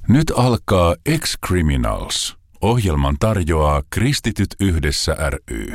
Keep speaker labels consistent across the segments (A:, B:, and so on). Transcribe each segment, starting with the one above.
A: Nyt alkaa Ex-Criminals. Ohjelman tarjoaa Kristityt yhdessä ry.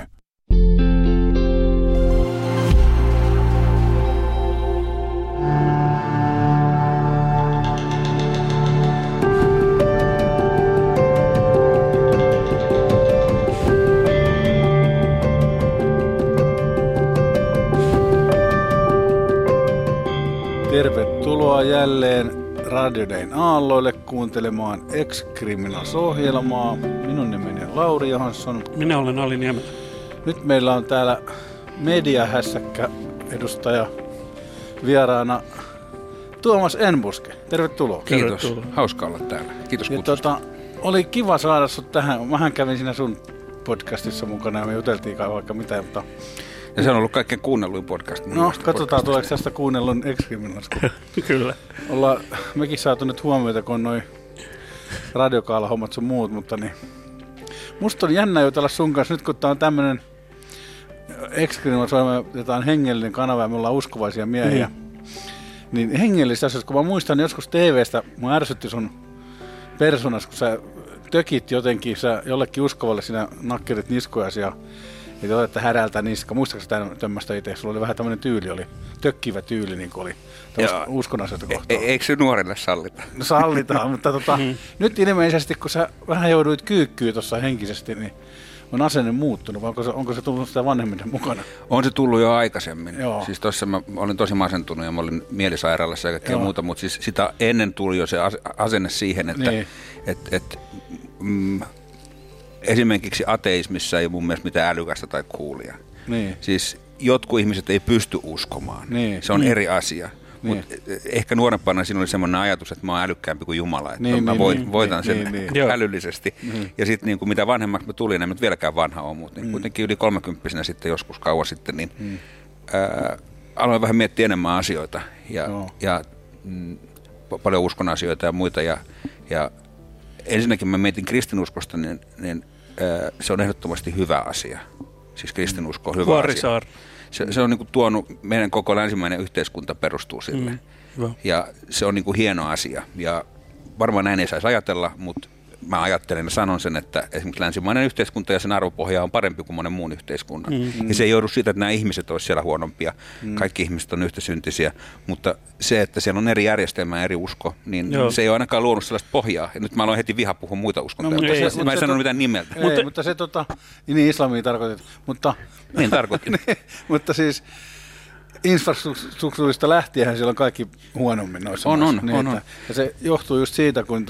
B: Tervetuloa jälleen Radio Dayn aalloille kuuntelemaan Ex-Criminals-ohjelmaa. Minun nimeni on Lauri Johansson.
C: Minä olen Ali Niemelä.
B: Nyt meillä on täällä mediahässäkkä edustaja vieraana Tuomas Enbuske. Tervetuloa.
D: Kiitos.
C: Tervetuloa.
D: Hauska olla täällä. Kiitos kutsusta.
B: Oli kiva saada sut tähän. Mähän kävin siinä sun podcastissa mukana ja me juteltiin vaikka mitä, mutta...
D: Ja se on ollut kaikkein kuunnelluin podcast.
B: No, katsotaan tuleeko tästä kuunnellun Ex-Criminals.
C: Kyllä.
B: Ollaan mekin saatu nyt huomioita, kun on noi radiokaala-hommat sun muut, mutta niin... Musta on jännä jutella sun kanssa nyt, kun tää on tämmönen Ex-Criminals, jota on hengellinen kanava ja me ollaan uskovaisia miehiä. Niin hengellistä asioista, kun mä muistan joskus TV:stä, mä ärsytti sun persoonassa, kun sä tökit jotenkin, sä jollekin uskovalle siinä nakkerit niskojasi ja että härältä niska. Muistatko sä tämmöistä itse? Sulla oli vähän tämmöinen tyyli, oli tökkivä tyyli, niin kuin oli uskon asioita kohtaan.
D: Eikö se nuorille sallita?
B: No sallitaan, mutta nyt ilmeisesti, kun sä vähän jouduit kyykkyyn tuossa henkisesti, niin on asenne muuttunut, vai onko se tullut sitä vanhemmiten mukana?
D: On se tullut jo aikaisemmin.
B: Joo.
D: Siis tuossa mä olin tosi masentunut ja mä olin mielisairaalassa ja kaikkea muuta, mutta siis sitä ennen tuli jo se asenne siihen, että niin. Esimerkiksi ateismissa ei ole mun mielestä mitään älykästä tai coolia. Niin. Siis jotkut ihmiset ei pysty uskomaan. Niin. Se on eri asia. Niin. Mutta ehkä nuorempana siinä oli semmoinen ajatus, että mä oon älykkäämpi kuin Jumala. Että mä voitan sen älyllisesti. Niin. Ja sitten niin mitä vanhemmaksi mä tulin, en mä vieläkään vanha ole, mutta niin kuitenkin yli 30-vuotiaana sitten joskus kauan sitten, niin aloin vähän miettiä enemmän asioita. Ja paljon uskon asioita ja muita. Ja ensinnäkin mä mietin kristinuskosta, niin se on ehdottomasti hyvä asia. Siis kristinusko on hyvä asia. Se on niin kuin tuonut, meidän koko länsimainen yhteiskunta perustuu sille. Ja se on niin kuin hieno asia. Ja varmaan näin ei saisi ajatella, mutta mä ajattelen ja sanon sen, että esimerkiksi länsimainen yhteiskunta ja sen arvopohja on parempi kuin monen muun yhteiskunnan. Ja se ei joudu siitä, että nämä ihmiset olisivat siellä huonompia. Kaikki ihmiset on yhtäsyntisiä, mutta se, että siellä on eri järjestelmä ja eri usko, niin se ei ole ainakaan luonut sellaista pohjaa. Ja nyt mä aloin heti viha puhua muita uskontoja. Mä en sanonut mitään nimeltä.
B: Mutta se niin islamia tarkoitit.
D: Niin tarkoitin.
B: Mutta siis infrastruktuurista lähtien siellä on kaikki huonommin noissa maissa. On. Ja se johtuu just siitä, kun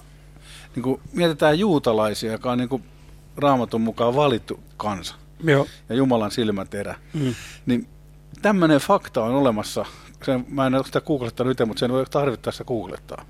B: niin kuin mietitään juutalaisia, joka on niin kuin Raamatun mukaan valittu kansa. Joo. Ja Jumalan silmäterä. Niin tämmöinen fakta on olemassa. Mä en ole sitä googlettanut itse, mutta sen voi tarvittaessa googlettaa.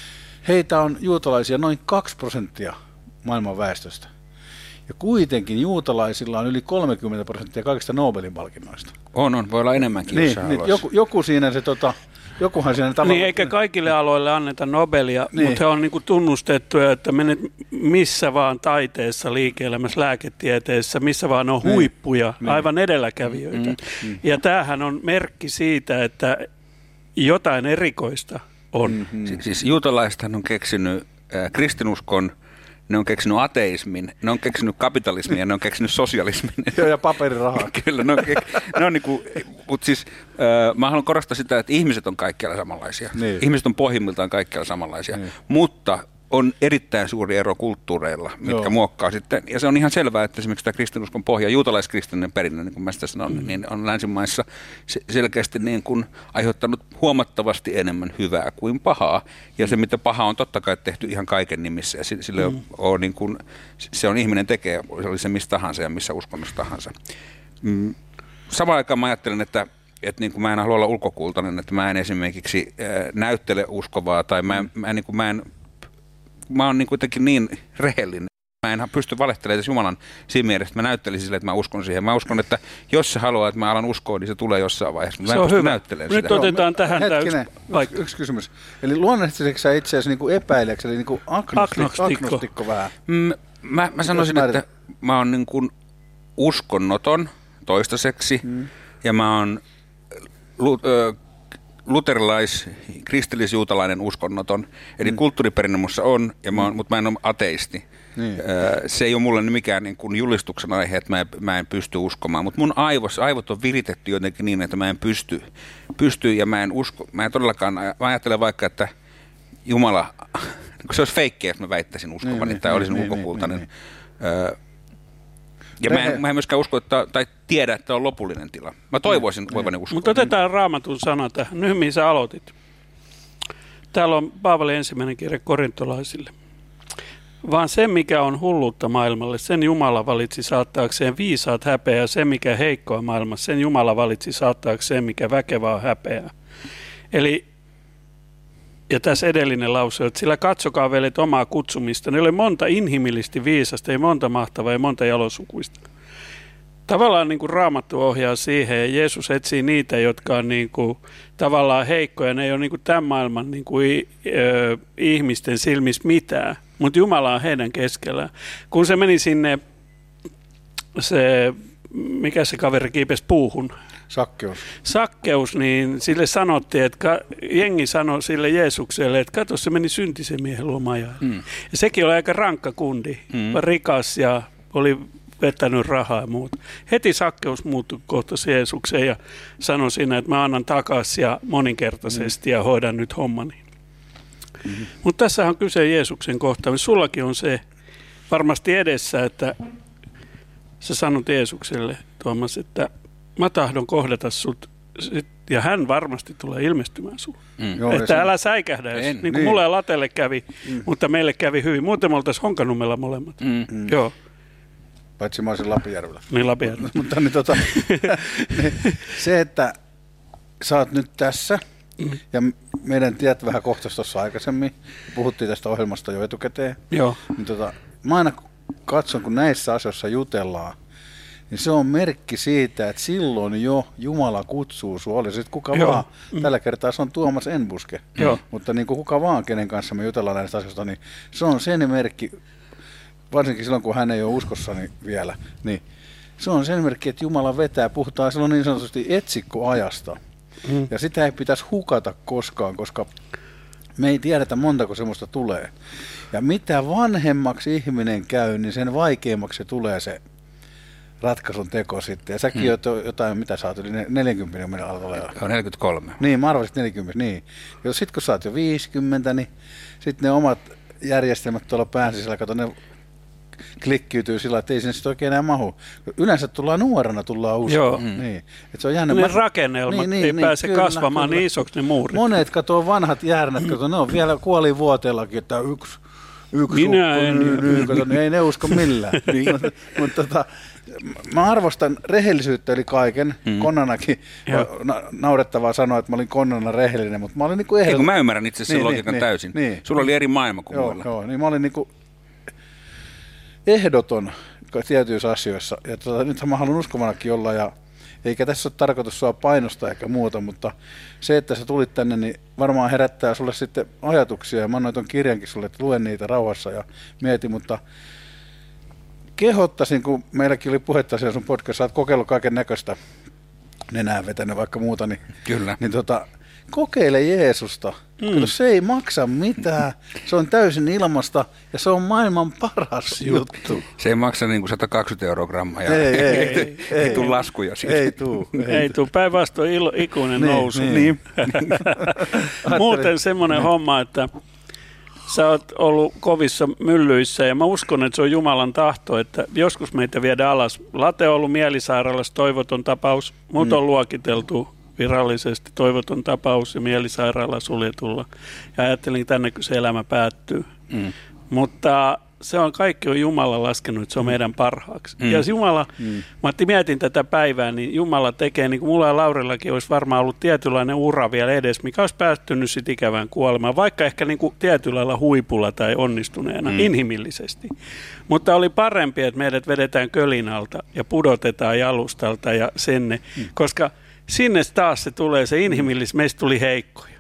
B: Heitä on juutalaisia noin 2% maailman väestöstä. Ja kuitenkin juutalaisilla on yli 30% kaikista Nobelin palkinnoista.
D: On. Voi olla enemmänkin, jos
B: joku siinä se jokuhan siinä tavalla...
C: Niin, eikä kaikille aloille anneta Nobelia, mutta he on niin kuin tunnustettuja, että menet missä vaan taiteessa, liike-elämässä, lääketieteessä, missä vaan on huippuja, aivan edelläkävijöitä. Ja tämähän on merkki siitä, että jotain erikoista on.
D: Siis juutalaisethan on keksinyt kristinuskon, ne on keksinyt ateismin, ne on keksinyt kapitalismin ja ne on keksinyt sosialismin.
B: Joo, ja paperirahaa.
D: Kyllä, ne on niinku, mutta siis mä haluan korostaa sitä, että ihmiset on kaikkialla samanlaisia. Niin. Ihmiset on pohjimmiltaan kaikkialla samanlaisia, mutta on erittäin suuri ero kulttuureilla, mitkä muokkaa sitten. Ja se on ihan selvää, että esimerkiksi tämä kristinuskon pohja, juutalaiskristillinen perinne, niin kuin mä sitä sanon, niin on länsimaissa selkeästi niin kuin aiheuttanut huomattavasti enemmän hyvää kuin pahaa. Ja se, mitä pahaa on totta kai tehty ihan kaiken nimissä. Ja sille on niin kuin, se on ihminen tekee, oli se missä tahansa ja missä uskonnossa tahansa. Samaan aikaan mä ajattelen, että niin kuin mä en halua olla ulkokultainen, että mä en esimerkiksi näyttele uskovaa tai mä oon niin kuitenkin niin rehellinen. Mä en pysty valehtelemaan edes Jumalan siinä mielessä, että mä näyttelisin sille, että mä uskon siihen. Mä uskon, että jos se haluaa, että mä alan uskoa, niin se tulee jossain vaiheessa. Mä
C: se on hyvä. Nyt otetaan tähän
B: yksi kysymys. Eli luonnollisitko sä itseäsi niin epäileksi, eli niin agnostikko vähän?
D: Mä sanoisin, että mä oon niin kuin uskonnoton toistaiseksi ja mä oon luterilais, kristillis-juutalainen uskonnoton, eli kulttuuriperinne musta on, mutta mä en ole ateisti. Niin. Se ei ole mulle mikään niin kuin julistuksen aihe, että mä en pysty uskomaan, mutta mun aivot on viritetty jotenkin niin, että mä en pysty ja mä en usko. Mä en todellakaan, mä ajattelen vaikka, että Jumala, se olisi feikkiä, että mä väittäisin uskovani tai olisin ulkopuoltainen. Ja mä en myöskään usko, tai tiedä, että on lopullinen tila. Mä toivoisin voivani uskoa.
C: Mutta otetaan Raamatun sana tähän. Nyt mihin sä aloitit. Täällä on Paavalin 1. kirja korintolaisille. Vaan se, mikä on hulluutta maailmalle, sen Jumala valitsi saattaakseen viisaat häpeää. Se, mikä heikkoa maailmassa, sen Jumala valitsi saattaakseen, mikä väkevää häpeää. Eli, ja tässä edellinen lause, että sillä katsokaa veljet omaa kutsumista. Ne oli monta inhimillisesti viisasta, ei monta mahtavaa, ei monta jalosukuista. Tavallaan niin kuin Raamattu ohjaa siihen ja Jeesus etsii niitä, jotka on niin kuin, tavallaan heikkoja. Ne ei ole niin kuin tämän maailman niin kuin, ihmisten silmissä mitään, mutta Jumala on heidän keskellään. Kun se meni sinne, mikä se kaveri kiipesi puuhun? Sakkeus, niin sille sanottiin, että jengi sanoi sille Jeesukselle, että kato, se meni syntisen miehen lomajaan. Ja sekin oli aika rankka kundi, rikas ja oli vettänyt rahaa ja muuta. Heti Sakkeus muuttui kohta Jeesukseen ja sanoi siinä, että mä annan takaisin ja moninkertaisesti ja hoidan nyt hommani. Mutta tässä on kyse Jeesuksen kohtaamista. Sullakin on se varmasti edessä, että sä sanot Jeesukselle, Tuomas, että mä tahdon kohdata sut ja hän varmasti tulee ilmestymään sulle. Että älä säikähdä, niin kuin mulle ja Latelle kävi, mutta meille kävi hyvin. Muuten me oltaisiin Honkanummella molemmat. Joo.
B: Paitsi mä olisin Lapinjärvellä.
C: Niin, Lapinjärvellä.
B: Mutta niin, se, että sä oot nyt tässä, ja meidän tiedät vähän kohtaisi tuossa aikaisemmin, puhuttiin tästä ohjelmasta jo etukäteen.
C: Joo.
B: Niin mä aina katson, kun näissä asioissa jutellaan, niin se on merkki siitä, että silloin jo Jumala kutsuu sua, oli sitten kuka vaan. Tällä kertaa se on Tuomas Enbuske. Mutta niin kuin kuka vaan, kenen kanssa me jutellaan näistä asioista, niin se on sen merkki, varsinkin silloin kun hän ei ole uskossani vielä, niin se on sen merkki, että Jumala vetää, puhutaan silloin niin sanotusti etsikkoajasta. Ja sitä ei pitäisi hukata koskaan, koska me ei tiedetä montako semmoista tulee. Ja mitä vanhemmaksi ihminen käy, niin sen vaikeammaksi se tulee se ratkaisun teko sitten. Ja säkin jotain, mitä sä oot yli 40 meidän alkaa olla.
D: 43.
B: Niin, mä arvasin 40, niin. Ja sitten kun sä oot jo 50, niin sitten ne omat järjestelmät tuolla pään sisällä, kato, ne klikkiytyy sillä, että ei sinne sitten oikein enää mahu. Yleensä nuorena tullaan uskoon. Niin. Et se on jännä.
C: Ne rakennelmat ei pääse kasvamaan niin isoksi ne muurit.
B: Monet katoo vanhat jäärnät, katoo, ne on vielä kuolivuoteellakin, että yksi
C: minä
B: niin ei ne usko millään. Mutta mä arvostan rehellisyyttä eli kaiken. Konnanakin naurettavaa sanoa, että mä olin Konnana rehellinen, mutta mä olin niinku
D: ehdoton. Ei, kun mä ymmärrän itse sen logiikan täysin. Sulla oli eri maailma kuin muilla.
B: Joo, niin mä olin niinku ehdoton tietyissä asioissa. Ja nythän mä haluan uskovanakin olla, ja eikä tässä ole tarkoitus sua painostaa eikä muuta, mutta se, että sä tulit tänne, niin varmaan herättää sulle sitten ajatuksia. Ja mä annoin ton kirjankin sulle, että luen niitä rauhassa ja mieti, mutta kehottaisin, kun meilläkin oli puhetta siellä sun podcast, sä oot kokeillut kaiken näköistä, nenää vetänyt vaikka muuta, niin,
D: kyllä.
B: Niin kokeile Jeesusta. Kato, se ei maksa mitään, se on täysin ilmasta ja se on maailman paras juttu.
D: Se ei maksa niin kuin 120 € grammaa ja ei tule laskuja siitä.
C: Ei tule, päinvastoin ikuinen nousu. Niin. Muuten semmoinen homma, että sä oot ollut kovissa myllyissä ja mä uskon, että se on Jumalan tahto, että joskus meitä viedään alas. Late on ollut mielisairaalassa toivoton tapaus, mut on luokiteltu virallisesti toivoton tapaus ja mielisairaala suljetulla. Ja ajattelin, että tänne se elämä päättyy. Mutta se on kaikki on Jumala laskenut, että se on meidän parhaaksi. Ja Jumala, mä mietin tätä päivää, niin Jumala tekee, niin kuin mulla ja Laurillakin olisi varmaan ollut tietynlainen ura vielä edes, mikä olisi päättynyt sitten ikävään kuolemaan, vaikka ehkä niin kuin tietyllä lailla huipulla tai onnistuneena, inhimillisesti. Mutta oli parempi, että meidät vedetään kölin alta ja pudotetaan jalustalta ja sinne, koska sinne taas se tulee, se inhimillis, meistä tuli heikkoja.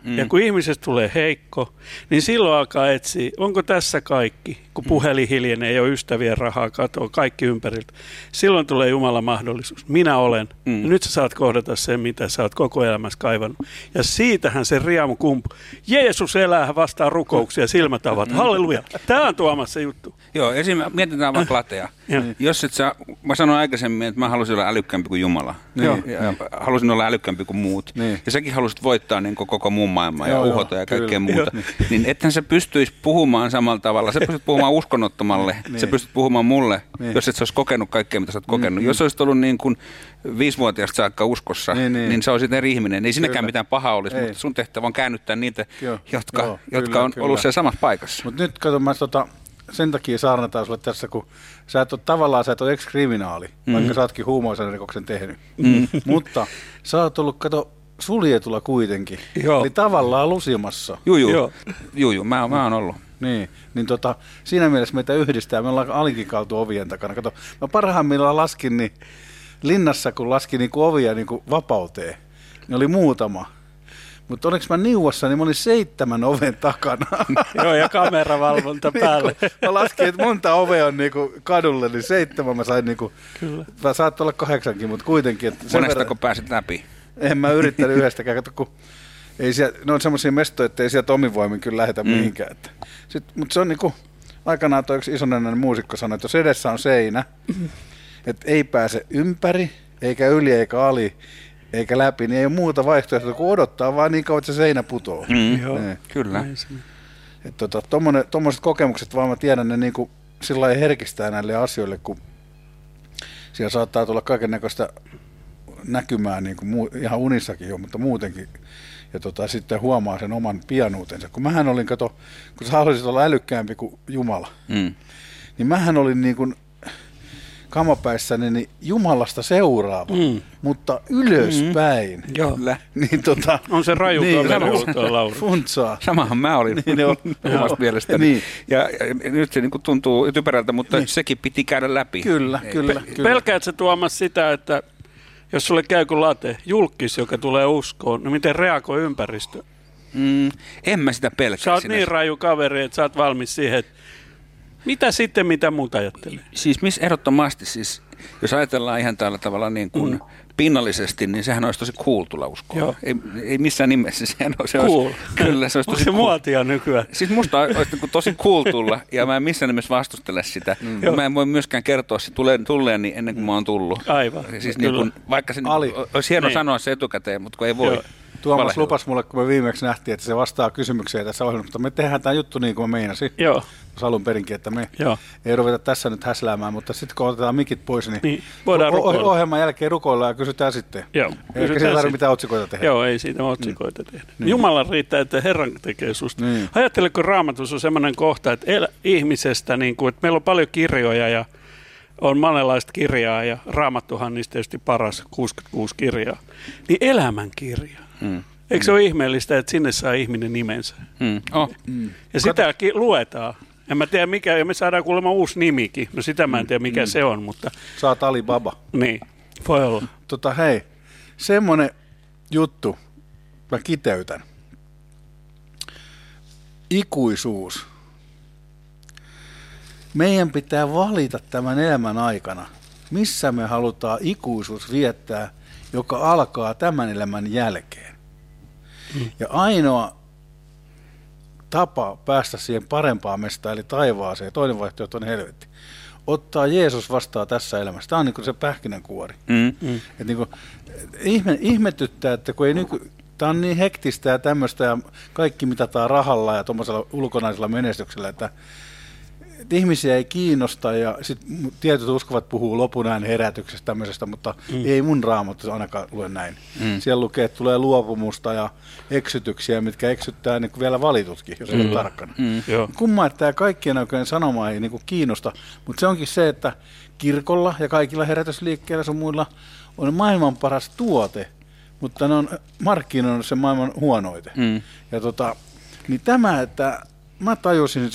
C: Ja kun ihmisestä tulee heikko, niin silloin alkaa etsiä, onko tässä kaikki? Kun puhelin hiljenee, ei ole ystävien rahaa, katoaa kaikki ympäriltä. Silloin tulee Jumalan mahdollisuus. Minä olen. Ja nyt sä saat kohdata sen, mitä sä oot koko elämässä kaivannut. Ja siitähän se riamu kumpu. Jeesus elää, vastaa rukouksia, silmät avat. Halleluja. Tämä on Tuomas se juttu.
D: Joo, mietitään vaikka latea. Jos et sä, mä sanoin aikaisemmin, että mä halusin olla älykkäämpi kuin Jumala. Ja halusin olla älykkäämpi kuin muut. Ja säkin halusit voittaa niin koko muun maailman ja uhota ja kaikkea muuta. Niin ethän sä pystyisi puhumaan samalla tavalla. Sä pystyt puhumaan uskonnottomalle. Sä pystyt puhumaan mulle, jos et sä olisi kokenut kaikkea, mitä sä oot kokenut. Jos olisit ollut niin kuin 5-vuotiaasta saakka uskossa, niin sä olisit eri ihminen. Ei sinäkään mitään pahaa olisi, mutta sun tehtävä on käännyttää niitä, jotka on ollut siellä samassa paikassa.
B: Mutta nyt kato, mä sen takia saarnataan sulle tässä, kun sä et ole ex-kriminaali, vaikka sä ootkin huumaisen rikoksen tehnyt. Mutta sä oot ollut, suljetulla kuitenkin. Eli tavallaan lusimassa.
D: Juu, mä oon ollut.
B: Niin siinä mielessä meitä yhdistää. Me ollaan alikikaltu ovien takana. Kato, mä parhaimmillaan laskin niin linnassa, kun laskin niin ovia niin vapauteen. Ne oli muutama. Mutta oliko mä niuassa, niin mä olin 7 oven takana.
C: Joo, ja kameravalvonta päälle.
B: Mä laskin, että monta ovea on niinku kadulle, niin 7 mä sain niinku, mä saattoi olla 8, mutta kuitenkin.
D: Monestako pääsit läpi?
B: En mä yrittänyt yhdestäkään, kun ei siellä, ne on semmoisia mestoja, että ei sieltä omin voimin kyllä lähetä mihinkään. Mutta se on niinku, aikanaan toi yksi isonenäinen muusikko sanoi, että jos edessä on seinä, että ei pääse ympäri, eikä yli, eikä ali, eikä läpi, niin ei ole muuta vaihtoehtoa kuin odottaa, vaan niin kauan, että se seinä putoo.
D: Joo, kyllä.
B: Tuommoiset kokemukset, vaan mä tiedän, ne niinku sillä lailla herkistää näille asioille, kun siellä saattaa tulla kaikennäköistä näkymään niin kuin ihan unissakin jo, mutta muutenkin. Ja sitten huomaa sen oman pianuutensa. Kun mähän olin, kun sä haluaisit olla älykkäämpi kuin Jumala, niin mähän olin niin kuin kamapäissäni niin Jumalasta seuraava, mutta ylöspäin.
C: Joo.
B: Niin,
C: on se raju kaveri
B: funtsaa.
D: Samahan mä olin omasta mielestäni. Niin. Ja nyt se niin kuin tuntuu typerältä, mutta sekin piti käydä läpi.
B: Kyllä.
C: Pelkäät sä Tuomas sitä, että jos sulle käy kuin late, julkis, joka tulee uskoon, no miten reagoi ympäristö?
D: En mä sitä pelkää.
C: Sä oot niin raju kaveri, että sä oot valmis siihen, että mitä muut ajattelee?
D: Siis ehdottomasti, siis, jos ajatellaan ihan tällä tavalla niin kuin pinnallisesti, niin sehän olisi tosi cool tulla uskoon. Ei missään nimessä. Se
C: cool.
D: Kyllä, se olisi tosi cool.
C: Muotia nykyään.
D: Siis musta olisi niin tosi cool tulla, ja mä en missään nimessä vastustele sitä. Mä en voi myöskään kertoa se tulleeni ennen kuin mä oon tullut.
C: Aivan.
D: Siis niin kuin, vaikka se olisi hieno sanoa se etukäteen, mutta kun ei voi.
B: Tuomas lupas mulle, kun me viimeksi nähtiin, että se vastaa kysymykseen tässä ohjelmassa, mutta me tehdään tämä juttu niin kuin mä meinasin.
C: Joo.
B: Alun perinkin, että me ei ruveta tässä nyt häsläämään, mutta sitten kun otetaan mikit pois, niin
C: voidaan
B: ohjelman jälkeen rukoillaan ja kysytään sitten.
C: Joo.
B: Eikä siellä tarvitse mitään otsikoita tehdä.
C: Joo, ei siitä otsikoita tehdä. Jumalan riittää, että Herran tekee susta. Ajatteleko Raamatussa on semmoinen kohta, että ihmisestä, niin kuin, että meillä on paljon kirjoja ja on monenlaista kirjaa ja Raamattuhan niistä tietysti paras, 66 kirjaa, niin elämän kirja. Eikö se ole ihmeellistä, että sinne saa ihminen nimensä? Ja sitä luetaan. En mä tiedä mikä, ja me saadaan kuulemma uusi nimikin. No sitä mä en tiedä mikä se on, mutta...
B: Sä oot Alibaba.
C: Niin, voi olla.
B: Hei, semmonen juttu, mä kiteytän. Ikuisuus. Meidän pitää valita tämän elämän aikana, missä me halutaan ikuisuus viettää, joka alkaa tämän elämän jälkeen. Ja ainoa tapa päästä siihen parempaan mestaan, eli taivaaseen, toinen vaihtoehto on helvetti, ottaa Jeesus vastaan tässä elämässä. Tämä on niin kuin se pähkinänkuori. Että niin kuin, ihmetyttää, että kun ei tämä on niin hektistä ja tämmöistä, ja kaikki mitataan rahalla ja tuommoisella ulkonaisella menestyksellä, että ihmisiä ei kiinnosta, ja sitten tietyt uskovat puhuu lopunään herätyksestä tämmöisestä, mutta ei mun Raamattu ainakaan lue näin. Siellä lukee, että tulee luopumusta ja eksytyksiä, mitkä eksyttää niin kuin vielä valitutkin, jos ei ole tarkkana. Kumma, että tämä kaikkien oikein sanoma ei niin kuin kiinnosta, mutta se onkin se, että kirkolla ja kaikilla herätysliikkeillä sun muilla on maailman paras tuote, mutta ne on markkinoinut sen maailman huonoite. Ja niin tämä, että mä tajusin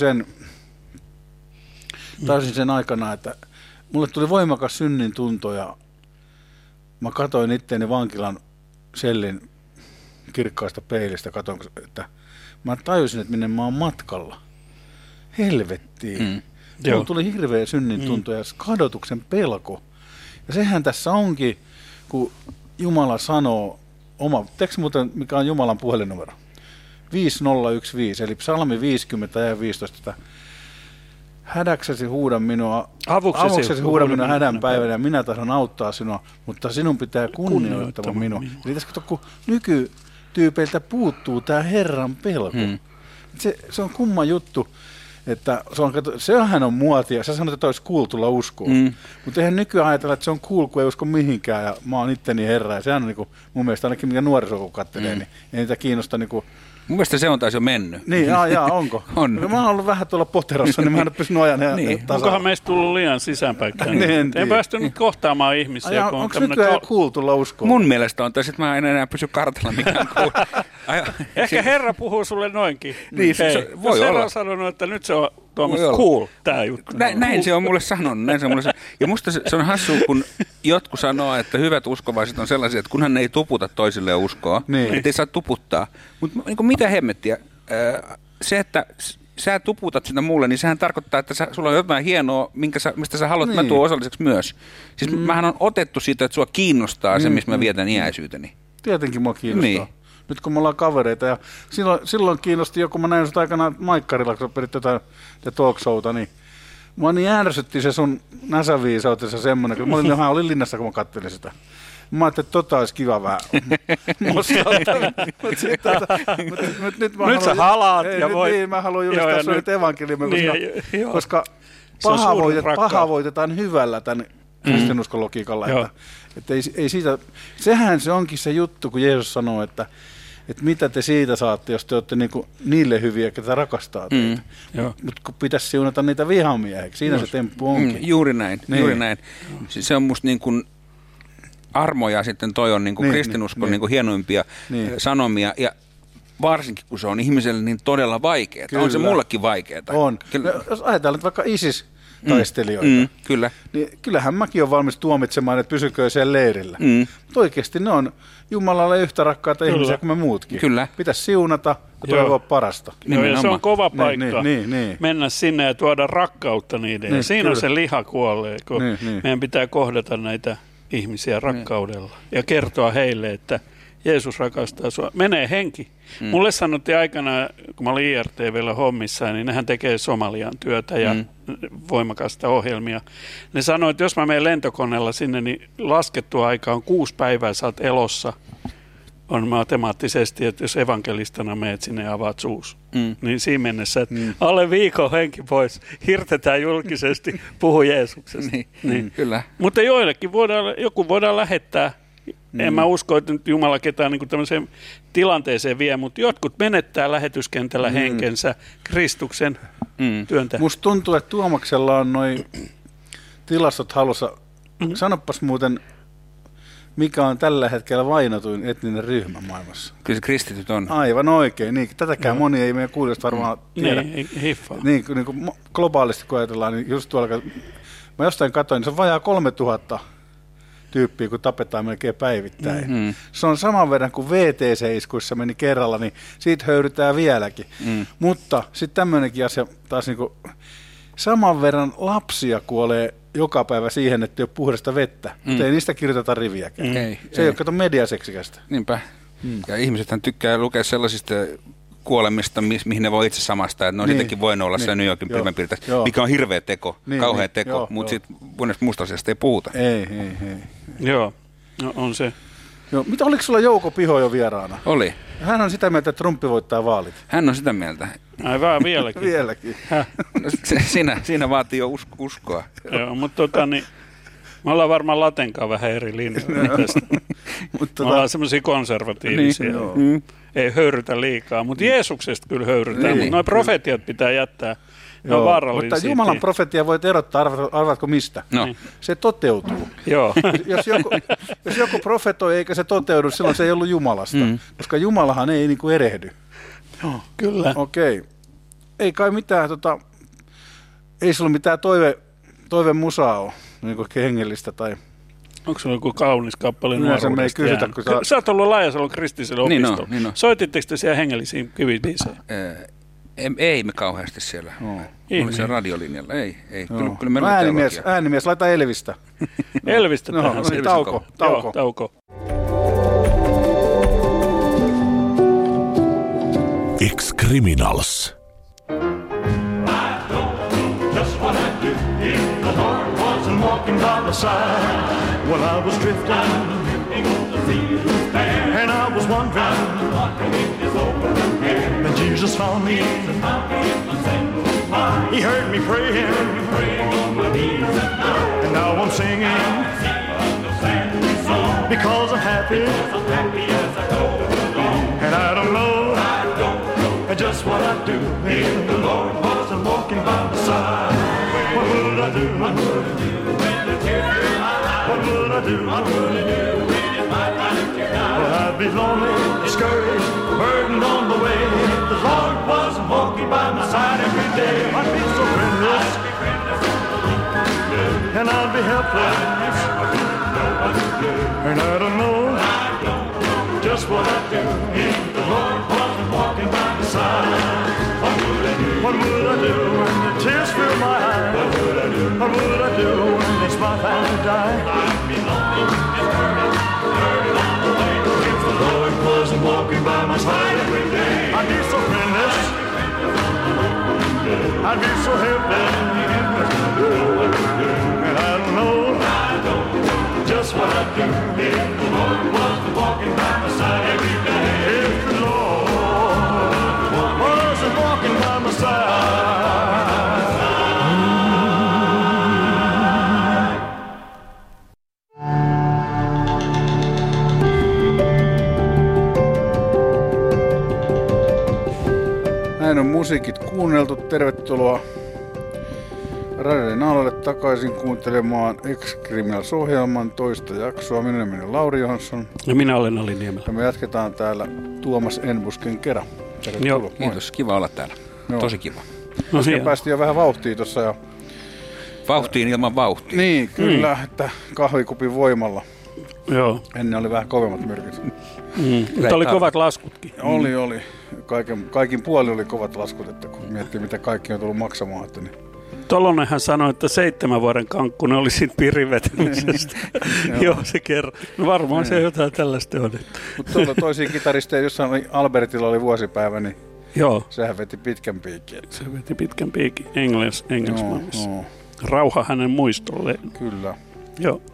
B: sen aikana, että mulle tuli voimakas synnin tunto ja mä katsoin itteeni vankilan sellin kirkkaasta peilistä, katon, että mä tajusin, että minne mä oon matkalla. Helvettiin. Mulla tuli hirveä synnintunto ja kadotuksen pelko. Ja sehän tässä onkin, kun Jumala sanoo, teekö muuten, mikä on Jumalan puhelinnumero? 5015, eli psalmi 50 ja 15. Hädäksesi huudan minua, avuksesi huudan minua hädän päivänä, ja minä tahdon auttaa sinua, mutta sinun pitää kunnioittava minua. Eli tässä kun nykytyypeiltä puuttuu tämä Herran pelko. Se on kumma juttu, että sehän on muotia. Sä sanot, että olisi cool tulla uskoon. Mutta eihän nykyään ajatella, että se on cool, kun ei usko mihinkään, ja mä oon itteni Herra. Ja sehän on niinku, mun mielestä ainakin mikä nuoriso kattelee, niin ei niitä kiinnosta niinku.
D: Mun mielestä se on taas jo mennyt.
B: Niin, onko? On. No, mä oon ollut vähän tuolla poterossa, niin mä en ole pystynyt ajan
C: niin. Onkohan meistä tullut liian sisäänpäin? En päästy nyt kohtaamaan ihmisiä.
B: Onko nykyään cool tulla uskoon?
D: Mun mielestä on, että mä en enää pysy kartalla mikään cool.
C: Ehkä Herra puhuu sulle noinkin.
D: Niin, voi olla.
C: Herra on sanonut, että nyt se on Tuomas cool, tää juttu.
D: Näin se on mulle sanonut. Ja musta se on hassua, kun jotkut sanoo, että hyvät uskovaiset on sellaisia, että kunhan ne ei tuputa toisille uskoa, niin. Että ei saa tuputtaa. Mutta niin mitä hemmettiä? Se, että sä tuputat sitä mulle, niin sehän tarkoittaa, että sulla on jotain hienoa, mistä sä haluat, että mä tuon osalliseksi myös. Siis mähän on otettu siitä, että sua kiinnostaa se, missä mä vietän iäisyyteni.
B: Tietenkin mua kiinnostaa. Niin. Nyt kun me ollaan kavereita ja silloin kiinnosti joku, mä näin sut aikanaan Maikkarilla, kun sä perit jotain talkshowta, niin mua niin ärsytti se sun näsäviisautessa semmoinen, kun mä olin linnassa, kun mä katselin sitä. Mä ajattelin, että tota olisi kiva vähän moskalta.
C: Nyt sä halaat ja voit.
B: Niin, mä haluan julistaa sun nyt evankeliumia, koska pahavoitetaan hyvällä tämän kristinuskon logiikalla. Että ei siitä, sehän se onkin se juttu, kun Jeesus sanoo, että mitä te siitä saatte, jos te olette niille hyviä, ketä rakastaa teitä. Mutta kun pitäisi siunata niitä vihamieheksi, siinä se temppu onkin.
D: Juuri näin. Se on musta niin kuin armo ja sitten toi on niin kuin kristinuskon niin kuin hienoimpia sanomia. Ja varsinkin, kun se on ihmiselle niin todella vaikeaa. On se mullekin vaikeaa.
B: On. Jos ajatellaan että vaikka ISIS taistelijoita.
D: Kyllä.
B: Niin kyllähän mäkin olen valmis tuomitsemaan, että pysykö siellä leirillä. Mutta oikeasti ne on Jumalalle yhtä rakkaita ihmisiä kuin me muutkin.
D: Kyllä.
B: Pitäisi siunata ja toivoa parasta.
C: Ja se on kova paikka mennä sinne ja tuoda rakkautta niiden. Ja siinä on se liha kuollee, kun meidän pitää kohdata näitä ihmisiä rakkaudella ja kertoa heille, että Jeesus rakastaa sua. Menee henki. Mulle sanottiin aikanaan, kun mä olin IRTV:llä hommissa, niin nehän tekee Somalian työtä ja voimakasta ohjelmia. Ne sanoi, että jos mä menen lentokoneella sinne, niin laskettua aika on 6 päivää, sä oot elossa. On matemaattisesti, että jos evankelistana meet sinne ja avaat suus. Niin siinä mennessä, että alle viikon henki pois, hirtetään julkisesti, puhu Jeesuksesta.
D: Niin. Kyllä.
C: Mutta joillekin joku voidaan lähettää. En mä usko, että nyt Jumala ketään niin tämmöiseen tilanteeseen vie, mutta jotkut menettää lähetyskentällä henkensä Kristuksen työntä.
B: Musta tuntuu, että Tuomaksella on noi tilastot halussa. Sanopas muuten, mikä on tällä hetkellä vainotuin etninen ryhmä maailmassa.
D: Kyllä se kristityt on.
B: Aivan oikein. Niin, tätäkään moni ei meidän kuulijoista varmaan tiedä. Niin kuin globaalisti kun ajatellaan, niin just tuolla, mä jostain katsoin, niin se on vajaa 3000 tyyppiä, kun tapetaan melkein päivittäin. Se on saman verran kuin VTC-iskuissa meni kerralla, niin siitä höyrytään vieläkin. Mutta sitten tämmöinenkin asia taas saman verran lapsia kuolee joka päivä siihen, että ei ole puhdasta vettä. Mutta ei niistä kirjoiteta riviäkään. Se ei ole kato mediaseksikästä.
D: Niinpä. Ja ihmisethän tykkää lukea sellaisista kuolemista, mihin ne voi itse samastaa, että ne on sittenkin voinut olla siellä New Yorkin pilvenpiirteessä, mikä on hirveä teko, kauhea teko, mutta sitten monesta muusta asiasta ei puhuta.
B: Ei.
C: Joo, no, on se.
B: Joo. Mitä, oliko sulla Jouko Piho jo vieraana?
D: Oli.
B: Hän on sitä mieltä, että Trumpi voittaa vaalit.
D: Hän on sitä mieltä.
C: Aivan vieläkin.
B: Vieläkin.
D: No, siinä vaatii jo uskoa.
C: Joo, mutta me ollaan varmaan Latenkaan vähän eri linjoilla tästä. Me ollaan semmoisia konservatiivisia. Ei höyrytä liikaa, mutta Jeesuksesta kyllä höyrytään, mutta nuo profetiat pitää jättää. Ne on vaarallisia.
B: Mutta Jumalan profetia voit erottaa, arvatko mistä?
D: No.
B: Se toteutuu.
C: Joo.
B: jos joku profetoi eikä se toteudu, silloin se ei ollut Jumalasta, koska Jumalahan ei niin kuin erehdy.
C: Joo, kyllä.
B: Okei. Ei kai mitään, ei sulla mitään toivemusaa ole, niin kuin hengellistä tai
C: Onko sulla joku kaunis kappale
B: nuoruudesta? Me ei kysytä, kun
C: sä oot ollut Laajasalon kristillisellä opistolla.
D: Niin on.
C: Soititteko te siellä hengellisiin kivibiisejä?
D: Ei me kauheasti siellä. Oli siellä radiolinjalla. Ei. Kyllä me
B: äänimies, laita Elvistä.
C: Elvistä tähän. Tauko.
A: Ex-Criminals.
E: Walking by the side while I was drifting on the sea, and I was wondering when Jesus found me. He heard me praying on my knees, and now I'm singing because I'm happy, and I don't know just what I'd do if the Lord wasn't walking by my side. What would I do? What would I do? What would I do? Well, I'd be lonely, discouraged, burdened on the way. If the Lord wasn't walking by my side every day, I'd be so friendless, and I'd be helpless, and I don't know just what I'd do if the Lord wasn't walking by my side. What would I do? What would I do when the tears fill my eyes? What would I do? What would I do when it's my time to die? I'd be lonely, discouraged, burdened on the way. If the Lord wasn't walking by my side every day, I'd be so friendless, I'd be so helpless, and I don't know just what I'd do if the Lord wasn't walking by my side every day. If the Lord wasn't walking by my side.
B: Näin on musiikit kuunneltu. Tervetuloa Radioiden aloille takaisin kuuntelemaan Ex-Criminals-ohjelman toista jaksoa. Minä nimeni Lauri Johansson.
C: Ja minä olen Ali Niemelä.
B: Ja me jatketaan täällä Tuomas Enbusken kera.
D: Joo, kiitos. Kiva olla täällä. Joo. Tosi kiva.
B: Päästiin jo vähän vauhtiin tuossa. Ja...
D: Vauhtiin ilman vauhtia.
B: Niin, kyllä, että kahvikupin voimalla.
C: Joo.
B: Ennen oli vähän kovemmat myrkyt.
C: Mutta oli kovat laskutkin.
B: Oli. Kaikin puoli oli kovat laskut, että kun miettii mitä kaikki on tullut maksamaan. Että niin.
C: Tolonenhan sanoi, että 7 vuoden kankkunen oli siitä pirin vetämisestä. Joo, se kerran. No varmaan se jotain tällaista on.
B: Mutta tuolla toisia kitaristeja, jossa Albertilla oli vuosipäivä, niin
C: joo.
B: Sehän veti pitkän piikin.
C: Se veti pitkän piikin Engelsmannissa. Rauha hänen muistolleen.
B: Kyllä.
C: Joo.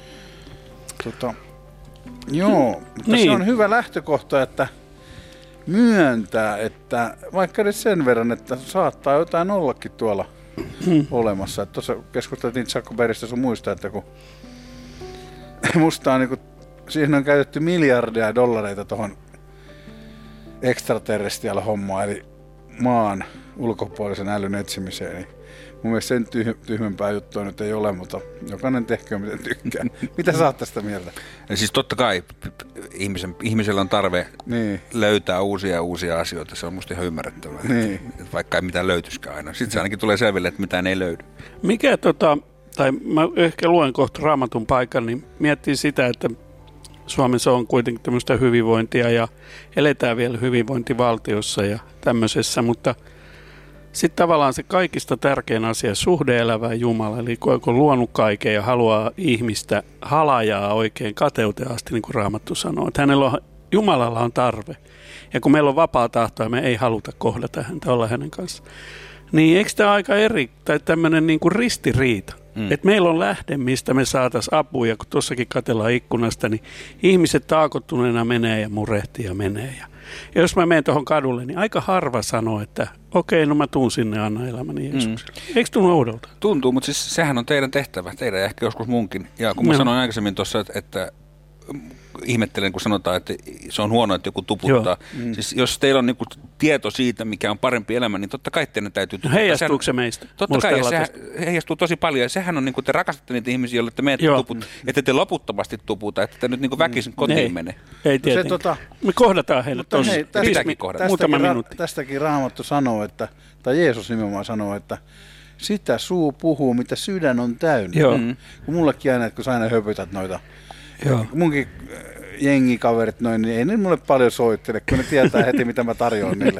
B: Joo, mutta niin. Se on hyvä lähtökohta, että myöntää, että vaikka edes sen verran, että saattaa jotain ollakin tuolla olemassa. Tuossa keskusteltiin Zuckerbergista sun muista, että kun musta on niinku, siihen on käytetty miljardeja dollareita tuohon extraterrestrial hommaan, eli maan ulkopuolisen älyn etsimiseen, niin mun mielestä sen tyhmempää juttua nyt ei ole, mutta jokainen tehköön miten tykkää. Mitä sä oot tästä mieltä?
D: Ja siis totta kai ihmisellä on tarve löytää uusia asioita. Se on musta ihan ymmärrettävää.
B: Niin.
D: Vaikka ei mitään löytyisikään aina. Sitten se ainakin tulee selville, että mitään ei löydy.
C: Mikä tai mä ehkä luen kohta Raamatun paikan, niin miettii sitä, että Suomessa on kuitenkin tämmöistä hyvinvointia ja eletään vielä hyvinvointivaltiossa ja tämmöisessä, mutta sitten tavallaan se kaikista tärkein asia, suhde-elävä Jumala, eli kun on luonut kaiken ja haluaa ihmistä halajaa oikein kateuteen asti, niin kuin Raamattu sanoo, että Jumalalla on tarve. Ja kun meillä on vapaa tahto ja me ei haluta kohdata häntä, olla hänen kanssaan, niin eikö tämä aika eri, tai tämmöinen niin kuin ristiriita? Että meillä on lähde, mistä me saataisiin apua, ja kun tuossakin katsellaan ikkunasta, niin ihmiset taakottuneena menee ja murehtii ja menee. Ja jos mä menen tuohon kadulle, niin aika harva sanoo, että okei, no mä tuun sinne, anna elämäni Jeesukselle. Eikö tunnu oudolta?
D: Tuntuu, mutta siis sehän on teidän tehtävä, teidän ehkä joskus munkin. Ja kun mä sanoin aikaisemmin tuossa, että ihmettelen, kun sanotaan, että se on huono, että joku tuputtaa. Siis jos teillä on niinku tieto siitä, mikä on parempi elämä, niin totta kai teidän täytyy tuputtaa.
C: Heijastuuko se meistä?
D: Totta kai, ja se heijastuu tosi paljon. Ja sehän on, niin kuin te rakastatte niitä ihmisiä, joille te menette että te loputtomasti tuputa, että te nyt niin väkisin kotiin mene.
C: Ei tietenkään. Me kohdataan heidät tuossa.
B: Muutama minuutti. Tästäkin Raamattu sanoo, tai Jeesus nimenomaan sanoo, että sitä suu puhuu, mitä sydän on täynnä.
C: Joo.
B: Kun mullekin aina, kun sä aina höpytät noita.
C: Joo.
B: Munkin jengikaverit noin, niin ei ne mulle paljon soittele, kun ne tietää heti, mitä mä tarjoan niille.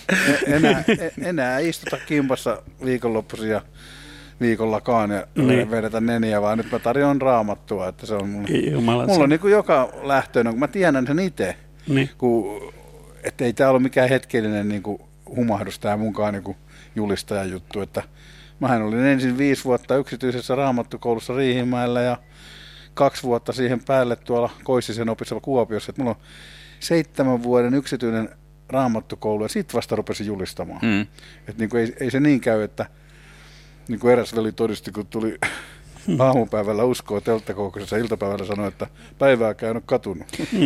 B: Enää istuta kimpassa viikonloppuisin ja viikollakaan ja vedetä neniä, vaan nyt mä tarjoan Raamattua, että se on mulla on niin kuin joka lähtöön, kun mä tiedän sen itse, että ei tää ole mikään hetkellinen niin kuin humahdus tää munkaan niin kuin julistajan juttu, että mähän olin ensin 5 vuotta yksityisessä raamattukoulussa Riihimäellä ja 2 vuotta siihen päälle tuolla Koissisen opistolla Kuopiossa, että mulla on 7 vuoden yksityinen raamattukoulu ja sit vasta rupesin julistamaan. Että niin kuin ei se niin käy, että niin kuin eräs veli todisti, kun tuli aamupäivällä uskoa telttakoukkuisessa, iltapäivällä sanoi, että päivää käynyt katunut.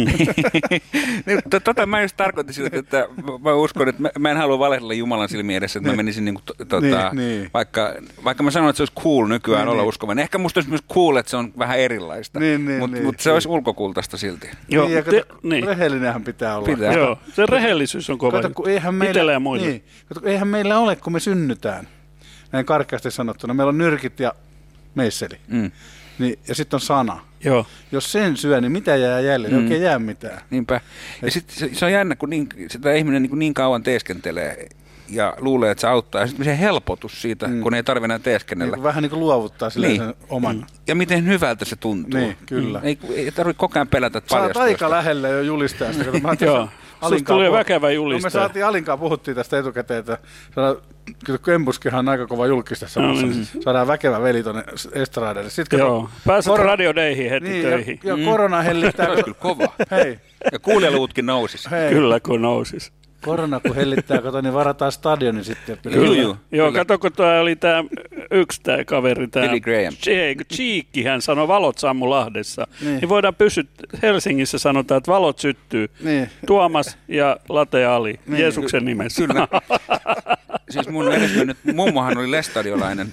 D: Tota mä just tarkoitin siltä, että mä uskon, että mä en halua valehdella Jumalan silmiin edessä, että mä menisin niin kuin, vaikka mä sanon, että se olisi cool nykyään olla uskovainen. Ehkä musta olisi myös cool, että se on vähän erilaista, mutta se olisi ulkokultaista silti.
B: Joo, rehellinenhän pitää olla.
C: Joo, se rehellisyys on kova. Itsellä ja muille.
B: Eihän meillä ole, kun me synnytään. Näin karkeasti sanottuna. Meillä on nyrkit ja meisseli. Niin, ja sitten on sana.
C: Joo.
B: Jos sen syö, niin mitä jää jäljelle? Ei oikein jää mitään.
D: Niinpä. Ja sitten se on jännä, kun sitä ihminen niin kauan teeskentelee ja luulee, että se auttaa. Ja sitten se helpotus siitä, kun ei tarvitse enää teeskennellä.
B: Niin, vähän niin kuin luovuttaa silleen sen oman.
D: Ja miten hyvältä se tuntuu.
B: Niin, kyllä.
D: Ei tarvitse koko ajan pelätä, että paljastuu.
B: Sä oot aika lähellä jo julistajasta.
C: Joo. Susta tuli väkevä julistaja.
B: Me saatiin Alinkaan, puhuttiin tästä etukäteen, että Kembuskihan on aika kova julkistessa. Saadaan väkevä veli tuonne estradelle.
C: Joo, pääset radiodeihin heti töihin.
B: Ja korona hellittää.
D: Se olisi kyllä kova.
B: Hei.
D: Ja kuulijaluutkin nousis.
C: Kyllä kun nousis.
B: Korona kun hellittää, niin varataan stadioni sitten.
C: Kyllä. Joo, kato kun tuo oli tämä kaveri.
D: Billy Graham.
C: Cheekki, hän sanoi valot sammu Lahdessa. Niin voidaan pysyä, Helsingissä sanotaan, että valot syttyy. Niin. Tuomas ja Late Ali, Jeesuksen nimessä.
D: Kyllä. Siis mun edesmennyt mummohan oli lestadiolainen.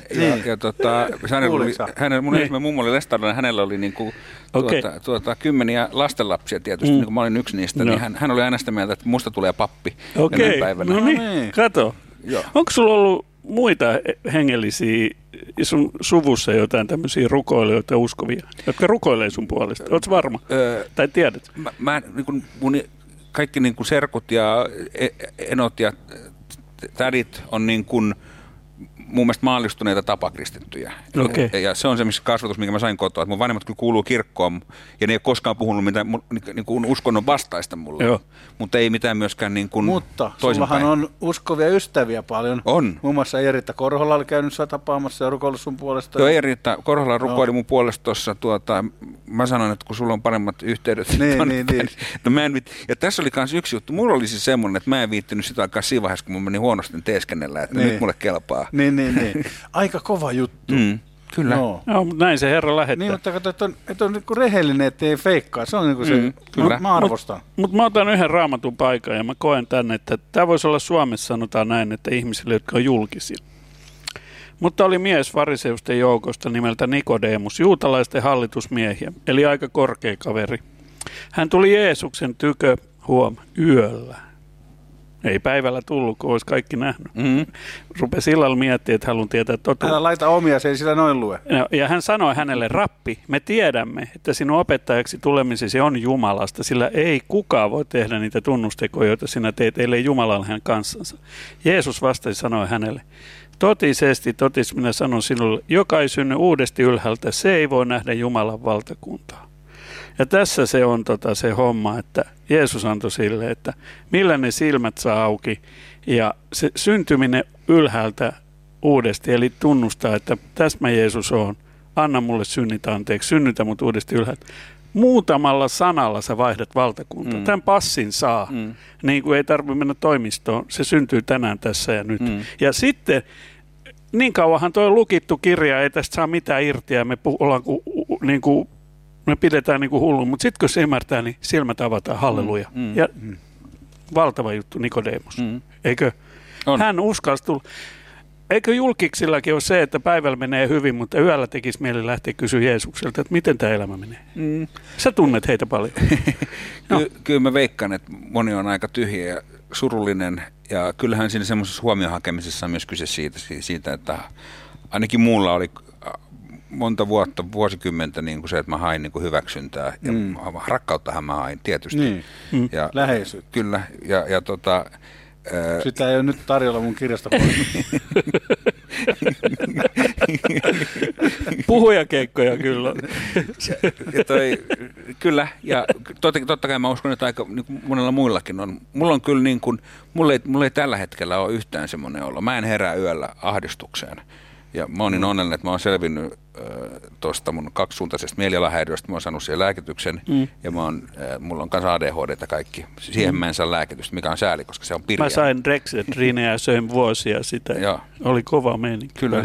D: Mun edesmennyt mummo oli lestadiolainen, hänellä oli niinku kymmeniä lastenlapsia tietysti, niin kuin mä olin yksi niistä, niin hän oli aina sitä mieltä, että musta tulee pappi ennen päivänä.
C: No niin, kato. Joo. Onko sulla ollut muita hengellisiä sun suvussa jotain tämmöisiä rukoilijoita uskovia, jotka rukoilee sun puolesta? Ootko varma? Tai tiedät?
D: Mä mun kaikki niin kuin serkut ja enot ja tädit on niin kuin mun mielestä maallistuneita tapakristittyjä.
C: Okay.
D: Ja se on se missä kasvatus, minkä mä sain kotoa. Mun vanhemmat kyllä kuuluu kirkkoon ja ne ei ole koskaan puhunut mitään niin kuin uskonnon vastaista mulle. Mutta ei mitään myöskään niin kuin
B: mutta sullahan on uskovia ystäviä paljon.
D: On.
B: Muun muassa Eeritta Korhola oli käynyt sua tapaamassa ja rukoillut sun puolesta.
D: Joo, Eeritta Korhola rukoili mun puolesta tuossa. Mä sanoin, että kun sulla on paremmat yhteydet. Niin. Ja tässä oli myös yksi juttu. Mulla oli siis semmoinen, että mä en viittynyt sitä aikaa siinä vaiheessa, kun mun meni huonosti teeskennellä, että nyt mulle kelpaa.
B: Niin. Aika kova juttu.
C: Kyllä. No, näin se Herra lähettää.
B: Niin, mutta katso, että on niin rehellinen, ettei feikkaa. Se on niin kuin se, mä arvostan.
C: Mutta mä otan yhden raamatun paikan ja mä koen tänne, että tämä voisi olla Suomessa, sanotaan näin, että ihmisille, jotka on julkisia. Mutta oli mies fariseusten joukosta nimeltä Nikodemus, juutalaisten hallitusmiehiä, eli aika korkea kaveri. Hän tuli Jeesuksen tykö, yöllä. Ei päivällä tullut, kun olisi kaikki nähnyt. Rupesi illalla miettimään, että haluan tietää totuutta.
B: Älä laita omia, se ei sillä noin lue.
C: Ja hän sanoi hänelle, Rappi, me tiedämme, että sinun opettajaksi tulemisesi on Jumalasta, sillä ei kukaan voi tehdä niitä tunnustekoja, joita sinä teet, ellei Jumala ole hänen kanssansa. Jeesus vastasi, sanoi hänelle, totisesti minä sanon sinulle, joka ei synny uudesti ylhäältä, se ei voi nähdä Jumalan valtakuntaa. Ja tässä se on se homma, että Jeesus antoi sille, että millä ne silmät saa auki ja se syntyminen ylhäältä uudesti, eli tunnustaa, että tässä mä Jeesus on, anna mulle synnit anteeksi, synnytä mut uudesti ylhäältä. Muutamalla sanalla sä vaihdat valtakuntaa. Tämän passin saa, niin kuin ei tarvitse mennä toimistoon, se syntyy tänään tässä ja nyt. Ja sitten niin kauanhan tuo lukittu kirja, ei tästä saa mitään irti ja me ollaan me pidetään niin kuin hullu, mutta sitten kun se ymmärtää, niin silmät avataan, halleluja. Ja valtava juttu, Nikodemus. Eikö? On. Hän uskalsi tulla. Eikö julkiksillakin ole se, että päivällä menee hyvin, mutta yöllä tekisi mieli lähteä kysyä Jeesukselta, että miten tämä elämä menee? Sä tunnet heitä paljon.
D: Kyllä mä veikkaan, että moni on aika tyhjä ja surullinen Ja kyllähän siinä semmoisessa huomion hakemisessa on myös kyse siitä, että ainakin mulla oli monta vuosikymmentä niin kuin se, että mä hain niin kuin hyväksyntää. Ja rakkauttahan mä hain tietysti.
B: Niin.
D: Ja,
B: läheisyyttä.
D: Kyllä.
B: Sitä ei ole nyt tarjolla mun kirjasta pois.
C: Puhujakeikkoja kyllä.
D: Kyllä, ja totta kai mä uskon, että aika niin kuin monella muillakin on. Mulla on kyllä niin kuin, mulla ei tällä hetkellä ole yhtään semmoinen olo. Mä en herää yöllä ahdistukseen. Ja mä oon niin onnellinen, että mä oon selvinnyt tuosta mun kaksisuuntaisesta mielialahäiriöstä. Mä oon saanut siihen lääkityksen ja mulla on kanssa ADHD ja kaikki. Siihen mä en saa lääkitystä, mikä on sääli, koska se on pirjaa.
C: Mä sain Dexedrineä ja söin vuosia sitä.
D: Joo.
C: Oli kova meininki.
D: Kyllä.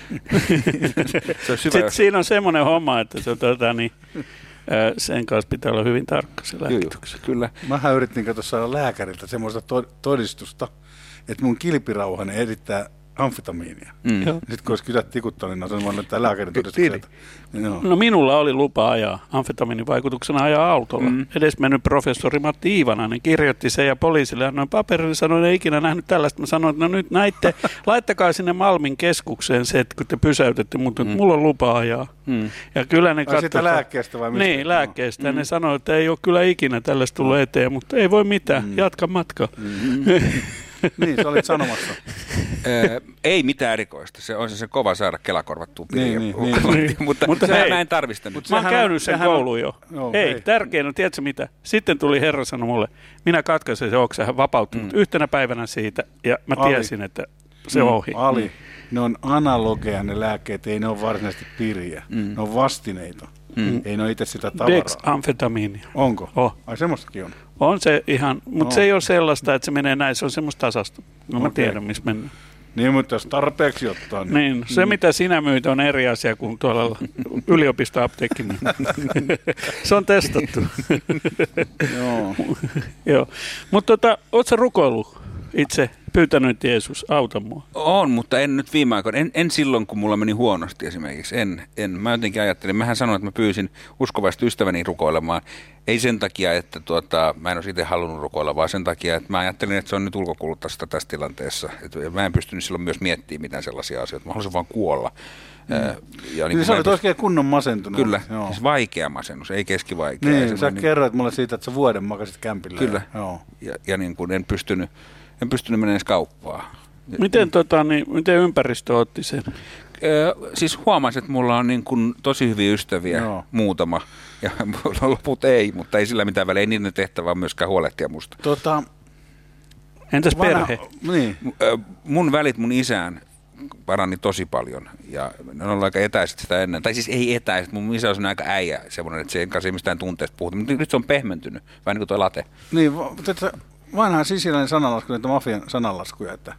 C: Sitten siinä on semmoinen homma, että se sen kanssa pitää olla hyvin tarkka se lääkityksen.
D: Kyllä.
B: Mähän yritin saada lääkäriltä semmoista todistusta, että mun kilpirauhani erittää amfetamiinia. Sitten kun olisi kysät tikuttaa, niin on vaan että lääkärin todistukselta.
C: No minulla oli lupa ajaa amfetamiinin vaikutuksena ajaa autolla. Edesmennyt professori Matti Iivanainen kirjoitti sen ja poliisille annoin paperin ja sanoin, että ei ikinä nähnyt tällaista. Mä sanoin, että no nyt näitte, laittakaa sinne Malmin keskukseen se, että kun te pysäytätte, mutta mulla on lupa ajaa. Ja kyllä ne
B: katsovat. Sitä lääkkeestä vai mistä?
C: Niin, lääkkeestä. Ja ne sanoi, että ei ole kyllä ikinä tällaista tullut eteen, mutta ei voi mitään, jatka matkaa.
B: Niin, sä olit sanomassa.
D: Ei mitään erikoista. Se on se kova saada kelakorvattua
B: niin.
D: Mutta hei, mä en tarvista nyt.
C: Mä oon käynyt sen kouluun jo. Ei, tärkein on, tiedätkö mitä? Sitten tuli herra sanoi mulle, minä katkaisen se oksa, vapautunut yhtenä päivänä siitä, ja mä tiesin, että se on ohi.
B: Ali, ne on analogeja ne lääkkeet, ei ne ole varsinaisesti piriä. Ne on vastineita. Ei ne ole itse sitä tavaraa.
C: Dexamfetamiinia.
B: Onko?
C: Oh.
B: Ai semmoistakin on?
C: On se ihan, mutta se ei ole sellaista, että se menee näin, se on semmoista tasasta. No mä tiedän, missä mennään.
B: Niin, mutta jos tarpeeksi ottaa.
C: Niin, se mitä sinä myyt on eri asia kuin tuolla yliopistoapteekki. Se on testattu. Joo. Mutta ootko sä rukoillut itse, pyytänyt Jeesus, auta mua?
D: On, mutta en nyt viime aikoina. En silloin, kun mulla meni huonosti esimerkiksi. En. Mä jotenkin ajattelin, mähän sanoin, että mä pyysin uskovaisesti ystäväni rukoilemaan. Ei sen takia, että mä en olisi itse halunnut rukoilla, vaan sen takia, että mä ajattelin, että se on nyt ulkokulutasta tässä tilanteessa. Mä en pystynyt silloin myös miettimään mitään sellaisia asioita. Mä haluaisin vaan kuolla.
B: Niin sä olet oikein kunnon masentunut.
D: Kyllä, siis vaikea masennus, ei keskivaikea.
B: Niin, sä kerroit mulle siitä, että sä vuoden makasit kämpillä.
D: Kyllä, ja niin kuin en pystynyt menemään edes kauppaan.
C: Miten ympäristö otti sen?
D: Siis huomasin, että mulla on niin kuin tosi hyviä ystäviä, muutama, ja loput ei, mutta ei sillä mitään väliä, ei niiden tehtävä myöskään huolehtia musta.
C: Entäs perhe?
B: Niin.
D: Mun välit mun isään parani tosi paljon, ja ne on ollut aika etäiset sitä ennen. Tai siis ei etäiset, mun isä on aika äijä, semmoinen, että se ei kanssa mistään tunteesta puhuta, mutta nyt se on pehmentynyt, vähän niin kuin tuo late.
B: Niin, mutta vanha sisiläinen sananlasku, että mafian sananlaskuja, että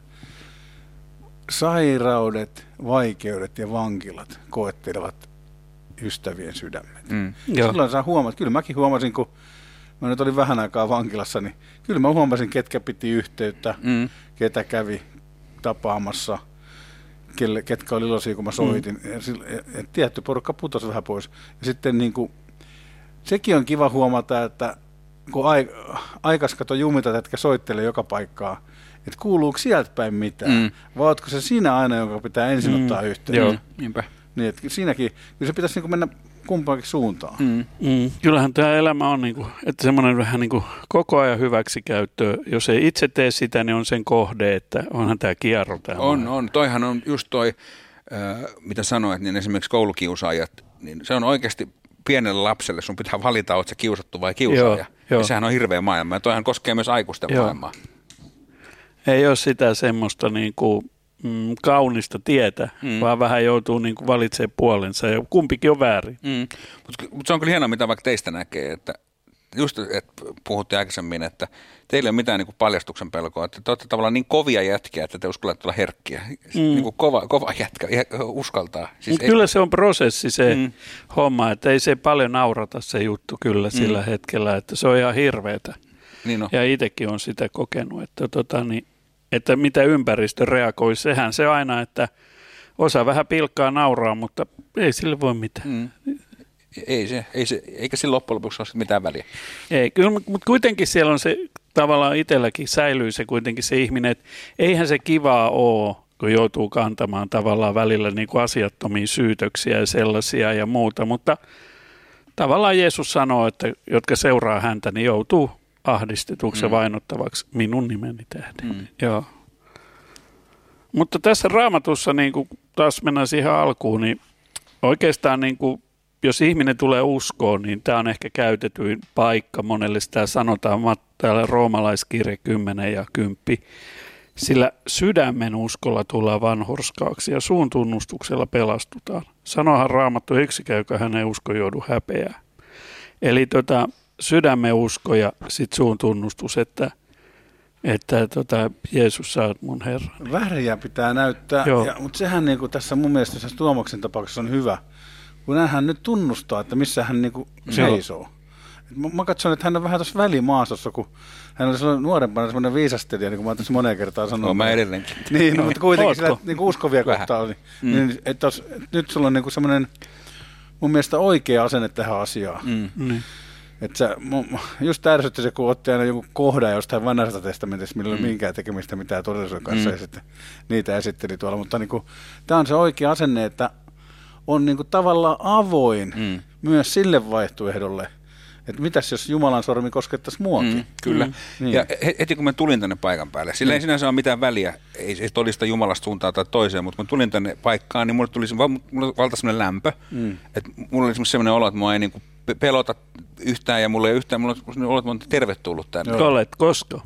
B: sairaudet, vaikeudet ja vankilat koettelevat ystävien sydämet. Silloin sä huomaat, kyllä mäkin huomasin, kun mä nyt olin vähän aikaa vankilassa, niin kyllä mä huomasin, ketkä piti yhteyttä, ketä kävi tapaamassa, ketkä oli iloisia, kun mä soitin. Ja tietty porukka putosi vähän pois. Ja sitten niin kuin, sekin on kiva huomata, että kun aikas kato jumitat, etkä soittelee joka paikkaa, että kuuluuko sieltä päin mitään, vai ootko se siinä aina, jonka pitää ensin ottaa yhteyttä?
D: Joo, niinpä.
B: Niin, että siinäkin, kyllä se pitäisi mennä kumpaankin suuntaan.
C: Kyllähän tämä elämä on, että semmoinen vähän koko ajan hyväksikäyttö. Jos ei itse tee sitä, niin on sen kohde, että onhan tämä kierro.
D: On. Toihan on just toi, mitä sanoit, niin esimerkiksi koulukiusaajat, niin se on oikeasti pienelle lapselle, sun pitää valita, oletko sä kiusattu vai kiusaaja. Ja sehän on hirveä maailma, ja toihan koskee myös aikuisten maailmaa. Ei
C: ole sitä semmoista kaunista tietä, vaan vähän joutuu valitsemaan puolensa, ja kumpikin on väärin.
D: Mutta se on kyllä hienoa, mitä vaikka teistä näkee, että just että puhuttiin aikaisemmin, että teillä ei ole mitään paljastuksen pelkoa, että te olette tavallaan niin kovia jätkiä, että te uskallatte olla herkkiä. Kova jätkä, uskaltaa. Siis
C: kyllä se on prosessi se homma, että ei se paljon naurata se juttu kyllä sillä hetkellä, että se on ihan hirveetä.
D: Niin
C: ja itsekin on sitä kokenut, että mitä ympäristö reagoi, sehän se aina, että osa vähän pilkkaa nauraa, mutta ei sille voi mitään.
D: Ei se, eikä sillä loppujen lopuksi ole mitään väliä.
C: Ei, kyllä, mutta kuitenkin siellä on se tavallaan itselläkin säilyy se kuitenkin se ihminen, että eihän se kivaa ole, kun joutuu kantamaan tavallaan välillä niin kuin asiattomia syytöksiä ja sellaisia ja muuta, mutta tavallaan Jeesus sanoo, että jotka seuraa häntä, niin joutuu ahdistetuksi ja vainottavaksi minun nimeni tähden. Joo. Mutta tässä Raamatussa, niin kuin taas mennään siihen alkuun, niin oikeastaan niin kuin, jos ihminen tulee uskoon, niin tämä on ehkä käytetyin paikka monelle. Sitä sanotaan täällä roomalaiskirje 10 ja 10. Sillä sydämen uskolla tullaan vanhurskaaksi ja suun tunnustuksella pelastutaan. Sanohan Raamattu yksikään, joka hänen usko joudu häpeää. Eli sydämen usko ja sitten suun tunnustus, että Jeesus, sä oot mun Herra.
B: Väriä pitää näyttää, mutta sehän niinku tässä mun mielestä tässä Tuomaksen tapauksessa on hyvä, kun hän nyt tunnustaa, että missä hän niinku seisoo. Mä katson, että hän on vähän tuossa välimaastossa, kun hän oli nuorempana semmoinen viisastelija, niin kuin mä oon tässä moneen kertaan sanonut.
D: No mä edelleenkin.
B: Niin, no, mutta kuitenkin sillä niin uskovia kohtaa oli. Niin, että nyt sulla on niin semmoinen mun mielestä oikea asenne tähän asiaan. Että se just ärsytti se, kun otti aina joku kohdan jostain vanhasta testamentista, millä ei ole minkään tekemistä mitään todellisuuden kanssa, ja sitten niitä esitteli tuolla. Mutta niin tämä on se oikea asenne, että on niin kuin tavallaan avoin myös sille vaihtoehdolle, että mitäs jos Jumalan sormi koskettaisi muakin.
D: Kyllä. Ja heti kun mä tulin tänne paikan päälle, sillä ei sinänsä ole mitään väliä, ei todista Jumalasta suuntaan tai toiseen, mutta kun tulin tänne paikkaan, niin mulle valtasi sellainen lämpö, että mulla oli sellainen olo, että mua ei niin kuin pelota yhtään ja mulla ei yhtään, mulla on olo, että mä oon tervetullut tänne.
C: Olet, koska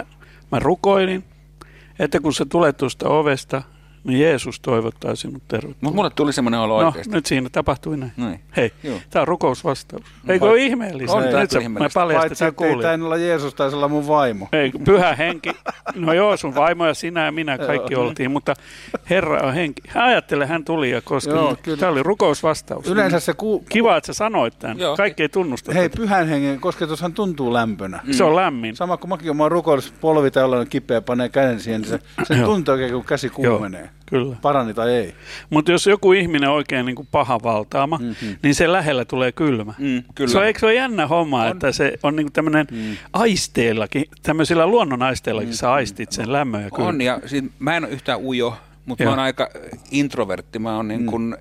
C: mä rukoilin, että kun sä tulet tuosta ovesta, niin Jeesus toivottaa sinut tervetuloa.
D: Mutta mulle tuli semmoinen olo oikeasti.
C: No, nyt siinä tapahtui näin. Hei, tämä on rukousvastaus. Eikö ole ihmeellistä?
D: On,
C: nyt mä paljastan, että
B: kuulin. Paitsi, että olla Jeesus, taisi olla mun vaimo.
C: Ei, pyhä henki. No joo, sun vaimo ja sinä ja minä kaikki oltiin, mutta Herra on henki. Hän tuli ja koski. Tämä oli rukousvastaus.
B: Yleensä se
C: kiva, että sä sanoit tämän. Joo. Kaikki ei tunnusta.
B: Hei, pyhän hengen kosketushan tuntuu lämpönä.
C: Se on lämmin.
B: Sama kuin mäkin olen rukoillut, polvi tai ollaan kipeä, panee käden siihen, niin se tuntuu oikein, kun käsi kuumenee.
C: Kyllä.
B: Parani tai ei.
C: Mutta jos joku ihminen on oikein niin kuin paha valtaama, niin se lähellä tulee kylmä. Kyllä. Eikö se ole jännä homma, että se on niin kuin tämmöinen aisteillakin, tämmöisillä luonnon aisteillakin sä aistit sen lämmön ja kylmä.
D: On, ja mä en ole yhtään ujo, mutta mä oon aika introvertti, mä oon niin kuin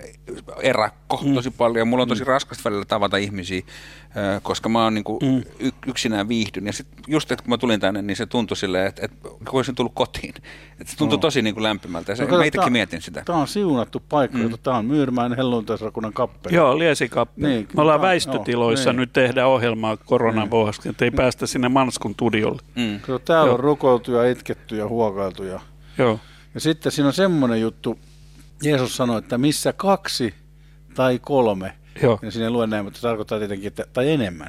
D: erakko tosi paljon. Mulla on tosi raskasta välillä tavata ihmisiä, koska mä oon niin kuin yksinään viihdyn. Ja sitten just, että kun mä tulin tänne, niin se tuntui silleen, että kun olisin tullut kotiin. Että se tuntui tosi niin kuin lämpimältä. Ja mä itsekin mietin sitä.
B: Tämä on siunattu paikka, tämä on Myyrmäen helluntaisrakunnan kappeli.
C: Joo, Liesikappeli. Niin, me ollaan väistötiloissa nyt tehdään ohjelmaa koronan vuoksi, että ei päästä sinne Manskun studiolle.
B: Täällä on rukoiltu ja itketty ja huokailtu.
C: Joo.
B: Ja sitten siinä on semmoinen juttu, Jeesus sanoi, että missä 2 tai 3, ja siinä ei lue näin, mutta se tarkoittaa tietenkin, että, tai enemmän,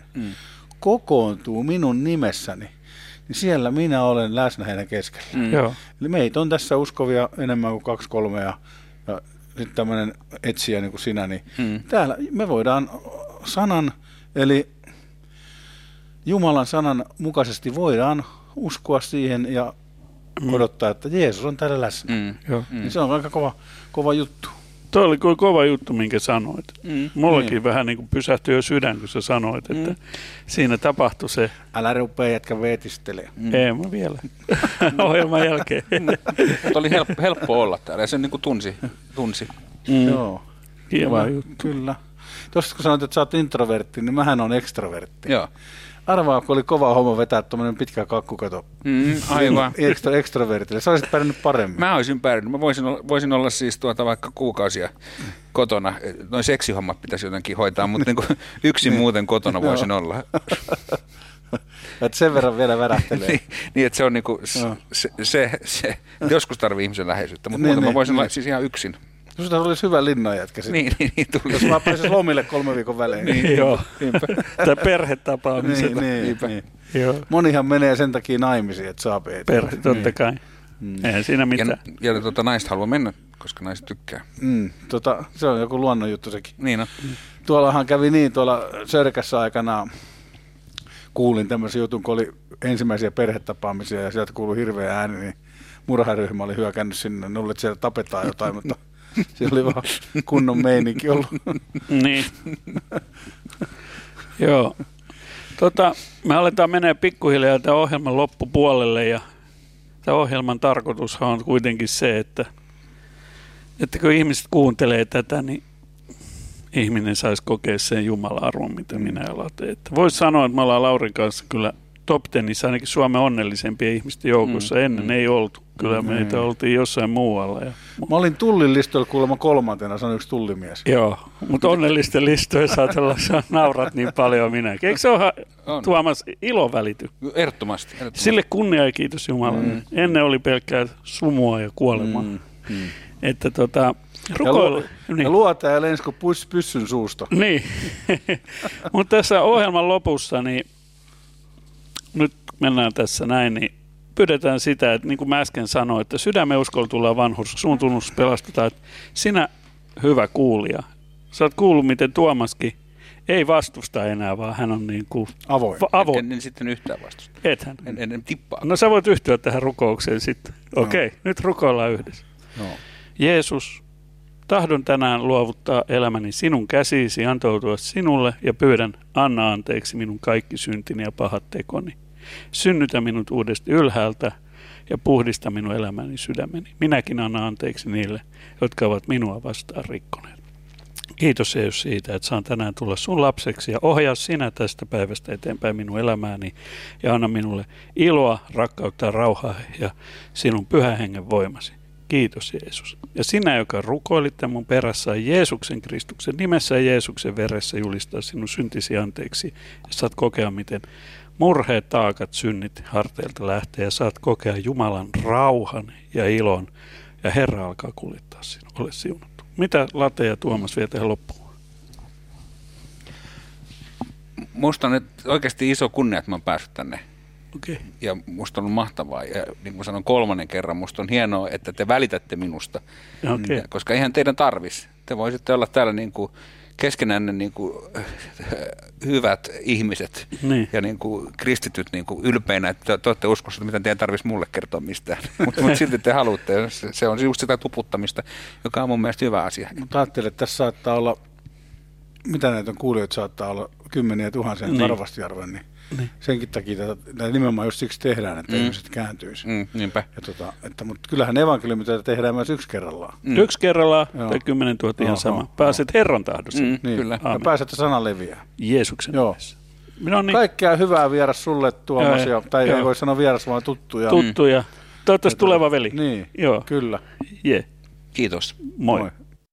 B: kokoontuu minun nimessäni, niin siellä minä olen läsnä heidän keskellä. Eli meitä on tässä uskovia enemmän kuin 2-3 ja sitten tämmöinen etsijä niin kuin sinä, niin täällä me voidaan sanan, eli Jumalan sanan mukaisesti voidaan uskoa siihen ja odottaa, että Jeesus on täällä läsnä. Niin se on aika kova juttu.
C: Tuo oli kova juttu, minkä sanoit. Mullakin vähän niin kuin pysähtyi jo sydän, kun sä sanoit, että siinä tapahtui se.
B: Älä rupea jätkä veetistelee.
C: Ei mä vielä. Ohjelman jälkeen.
D: Mutta oli helppo olla täällä ja se niin kuin tunsi.
B: Joo.
C: Kiva juttu.
B: Kyllä. Tuossa kun sanoit, että sä oot introvertti, niin mähän on ekstrovertti.
D: Joo.
B: Arvaa, kun oli kova homma vetää tuommoinen pitkä kakkukato.
D: Aivan.
B: Ekstrovertille. Sä olisit pärjännyt paremmin.
D: Mä olisin pärjännyt. Mä voisin olla siis vaikka kuukausia kotona. Noin seksihommat pitäisi jotenkin hoitaa, mutta niin kuin yksin muuten kotona voisin olla.
B: Että sen verran vielä värähtelee.
D: niin, että se on niinku se joskus tarvii ihmisen läheisyyttä, mutta muuten mä voisin olla siis ihan yksin.
B: Susta olisi hyvä linnanjätkä sitten.
D: Niin tuli.
B: Jos mä pääsis lomille 3 viikon välein.
C: Niin, joo. Tai perhetapaamisena.
B: Niin. Joo. Monihan menee sen takia naimisiin, että saa
C: perhe, totta kai. Eihän siinä mitään.
D: Ja naiset haluaa mennä, koska naiset tykkää.
B: Se on joku luonnon juttu sekin.
D: Niin on.
B: Tuollahan kävi niin, tuolla Sörkässä aikanaan kuulin tämmöisen jutun, kun oli ensimmäisiä perhetapaamisia ja sieltä kuului hirveä ääni, niin murharyhmä oli hyökännyt sinne. Ne luulet, että siellä tapetaan jotain, mutta siellä oli vaan kunnon meininki ollut.
C: Niin. Joo. Me aletaan menee pikkuhiljaa tämän ohjelman loppupuolelle ja tämän ohjelman tarkoitushan on kuitenkin se, että kun ihmiset kuuntelee tätä, niin ihminen saisi kokea sen Jumala-arvon, mitä minä ja Late. Voisi sanoa, että me ollaan Laurin kanssa kyllä top 10, ainakin Suomen onnellisempien ihmisten joukossa. Ennen ei oltu. Kyllä meitä oltiin jossain muualla.
B: Mä olin Tullin listoilla kuulemma 3. Se on yksi tullimies.
C: Joo, mutta onnellisten listoja saatella, naurat niin paljon minäkin. Eikö se ole, Tuomas, ilo välity?
D: Ehdottomasti.
C: Sille kunnia ja kiitos Jumalalle. Ennen oli pelkkää sumua ja kuolemaa. Että rukoilla.
B: Ja luota ja lensko pyssyn suusta.
C: Niin. Mutta tässä ohjelman lopussa, niin nyt mennään tässä näin, niin pyydetään sitä, että niin kuin mä äsken sanoin, että sydämen uskolla tullaan vanhurskaksi, sun tunnus pelastetaan, että sinä hyvä kuulija, sä oot kuullut, miten Tuomaskin ei vastusta enää, vaan hän on niin kuin avoin.
D: En sitten yhtään vastusta.
C: Ethän.
D: En tippaa.
C: No sä voit yhtyä tähän rukoukseen sitten. Okei, nyt rukoillaan yhdessä.
B: No.
C: Jeesus, tahdon tänään luovuttaa elämäni sinun käsiisi, antautua sinulle ja pyydän, anna anteeksi minun kaikki syntini ja pahat tekoni. Synnytä minut uudesti ylhäältä ja puhdista minun elämäni sydämeni. Minäkin annan anteeksi niille, jotka ovat minua vastaan rikkoneet. Kiitos Jeesus siitä, että saan tänään tulla sun lapseksi ja ohjaa sinä tästä päivästä eteenpäin minun elämääni ja anna minulle iloa, rakkautta, rauhaa ja sinun pyhän hengen voimasi. Kiitos Jeesus. Ja sinä, joka rukoilit mun perässä Jeesuksen Kristuksen nimessä ja Jeesuksen veressä julistaa sinun syntisi anteeksi ja saat kokea, miten murheet, taakat, synnit harteilta lähtee ja saat kokea Jumalan rauhan ja ilon ja Herra alkaa kuljettaa sinua. Ole siunattu. Mitä Late ja Tuomas vie tähän loppuun?
D: Musta on nyt oikeasti iso kunnia, että mä oon päässyt tänne.
C: Okay.
D: Ja musta on mahtavaa. Ja niin kuin sanon 3. kerran, musta on hienoa, että te välitätte minusta.
C: Okay.
D: Koska eihän teidän tarvis. Te voisitte olla täällä niin kuin keskenään niin kuin hyvät ihmiset ja niin kuin kristityt niin kuin ylpeinä, että te olette uskossa, että mitä teidän tarvitsisi mulle kertoa mistään. Mutta silti te haluatte. Se on just sitä tuputtamista, joka on mun mielestä hyvä asia.
B: Mutta ajattelen, että tässä saattaa olla, mitä näitä on kuulijoita, saattaa olla kymmeniä tuhansia varovasti arvoin, niin senkin takia tätä nimenomaan just siksi tehdään, että ihmiset kääntyisi.
D: Niinpä.
B: Mutta kyllähän evankeliumia tehdään myös yksi kerrallaan.
C: Yksi kerrallaan tai 10 000 ihan sama. Pääset Herran tahdossa.
B: Niin.
D: Kyllä.
B: Ja pääset, että sana leviää.
C: Jeesuksen nimessä.
B: Niin. Kaikkea hyvää vieras sulle, Tuomas, tai ei voi sanoa vieras, vaan tuttuja.
C: Tuttuja. Toivottavasti tuleva veli.
B: Niin,
C: joo.
B: Kyllä.
C: Yeah.
D: Kiitos.
C: Moi.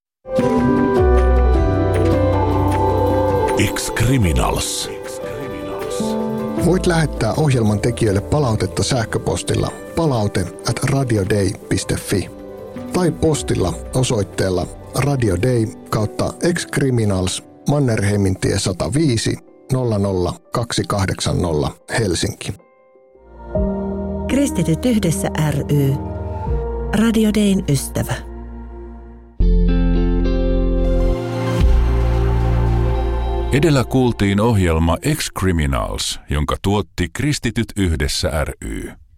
A: Ex-Criminals.
F: Voit lähettää ohjelman tekijöille palautetta sähköpostilla palaute@radiodei.fi tai postilla osoitteella radiodei/Ex-Criminals Mannerheimintie 105 00280 Helsinki.
G: Kristityt yhdessä ry. Radio Dein ystävä.
A: Edellä kuultiin ohjelma Ex-Criminals, jonka tuotti Kristityt yhdessä ry.